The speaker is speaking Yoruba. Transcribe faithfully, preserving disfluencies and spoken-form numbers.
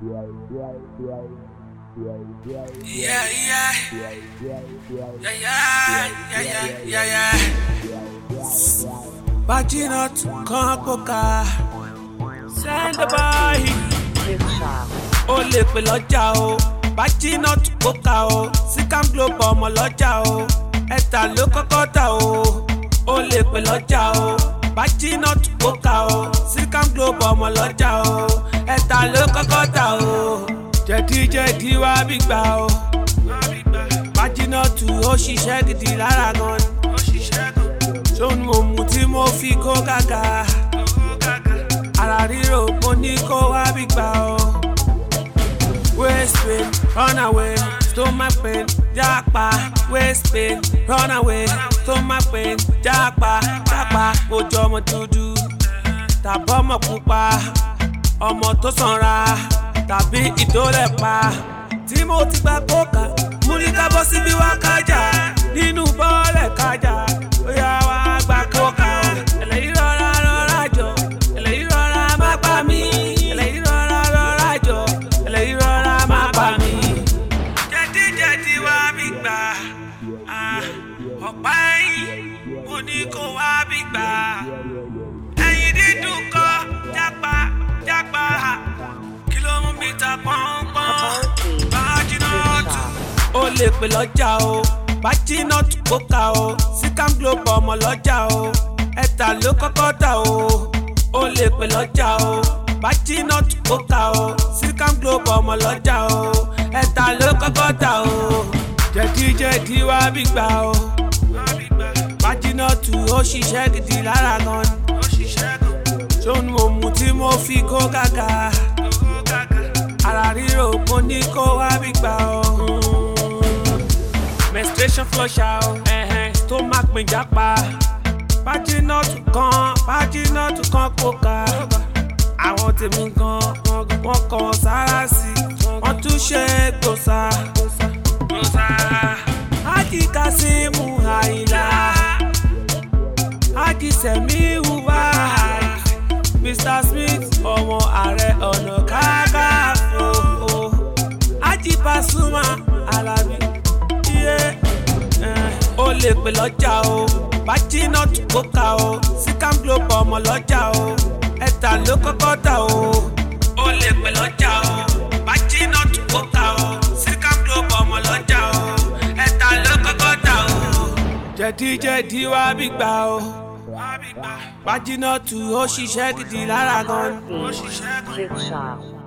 Yeah, yeah, yeah, yeah, yeah, yeah, yeah, yeah. Bajinot Konkoka, send the boy. O lè pè lọ́jà o, Bajinot Koka o, Sikam Globe ọmọ lọ́jà o, ẹ̀ta ló kọ́kọ́ tà o. O lè pè lọ́jà o, Bajinot Koka o, Sikam Globe ọmọ lọ́jà o, ẹ̀ta ló kọ́kọ́ tà o. Jẹ̀díjẹ̀dí wá bí gbà o, Bajinot ó ṣiṣẹ́ gidi lára gan. Ṣóun mo mú tí mo fi kó gàgà, ara ríro mo ní kó wá bí gbà o. Waist pain, run away, stomach pain, japa. Waist pain, run away, stomach pain, japa, japa. Ojú ọmọ dúdú, tàbí ọmọ pupa, ọmọ tó sanra, tàbí ìdólẹ̀pa. Tí mo ti gba kókà, mú ní ká bọ́ síbí wá kájà, nínú bọ́ọ̀lẹ̀ kájà, ó yá wá gba kókà. Ẹlẹ́yìí rọra rọra jọ, ẹlẹ́yìí rọra má pa mí, ẹlẹ́yìí rọra rọra jọ, ẹlẹ́yìí rọra má pa mí. Jẹ̀díjẹ̀dí wá bí gbà, ọ̀pá ẹ̀yìn, mo ní kó wá bí gbà. Ẹ̀yìn dídùn kọ́ jápa jápa, kí ló mú mi ta pọ́npọ́n? Bajinot. O lè pè lọ́jà o, Bajinot Koka o, Sikam Globe ọmọ lọ́jà o, ẹ̀ta ló kọ́kọ́ tà o. O lè pè lọ́jà o, Bajinot Koka o, Sikam Globe ọmọ lọ́jà o, ẹ̀ta ló kọ́kọ́ tà o. Jẹ̀díjẹ̀dí wá bí gbà o, Bajinot ó ṣiṣẹ́ gidi lára gan. Ṣóun mo mú tí mo fi kó gàgà, ara ríro mo ní kó wá bí gbà o. Menstruation flusher o, stomach pain japa. Bajinot kan, Bajinot kan Koka. Àwọn tèmi gan, wọ́n kàn sára sí, wọ́n tún ṣe gbòòsà. Haji Kasimu Àyìnlá, Haji Sẹ̀míù Wáì, Mister Smith ọmọ Ààrẹ Ọ̀nà Kakanfò, Haji Pasuma Alabi. O lè pè lọ́jà o, Bajinot Koka o, Sikam Globe ọmọ lọ́jà o, ẹ̀ta ló kọ́kọ́ tà o. O lè pè lọ́jà o, Bajinot Koka o, Sikam Globe ọmọ lọ́jà o, ẹ̀ta ló kọ́kọ́ tà o. Jẹ̀díjẹ̀dí wá bí gbà o, Bajinot ó ṣiṣẹ́ gidi lára gan.